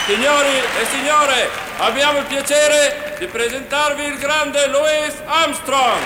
Signori e signore, abbiamo il piacere di presentarvi il grande Louis Armstrong.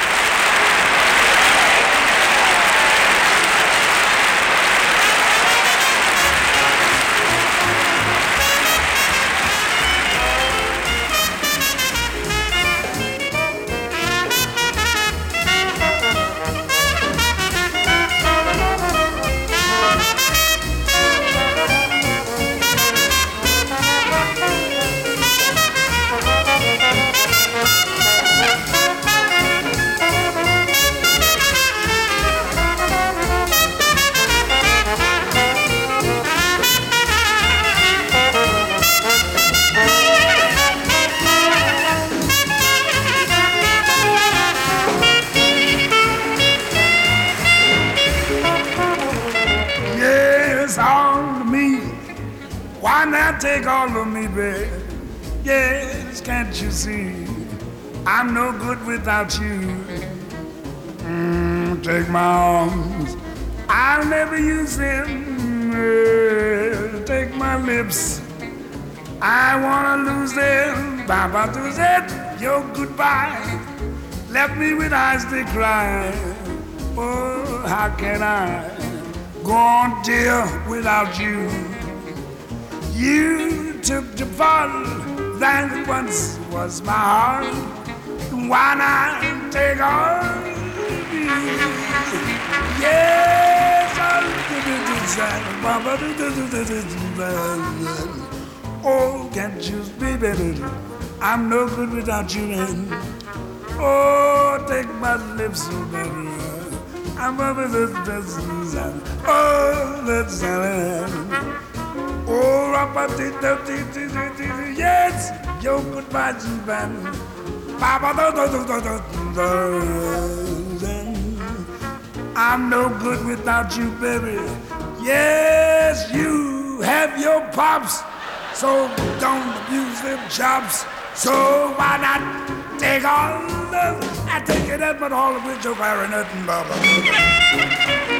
Why not take all of me, babe? Yes, can't you see? I'm no good without you. Take my arms, I'll never use them. Take my lips, I wanna lose them. Baba to that, your goodbye left me with eyes that cry. Oh, how can I go on, dear, without you? You took the fall that once was my heart. Why not take all of you? Yes, oh, can't you be better? I'm no good without you, man. Oh, take my lips, so better. I'm over the oh, that's oh, yes, your goodbye, man. I'm no good without you, baby. Yes, you have your pops, so don't abuse them chops. So why not take all of I take it up, but all of which you're wearing nothing, Baba.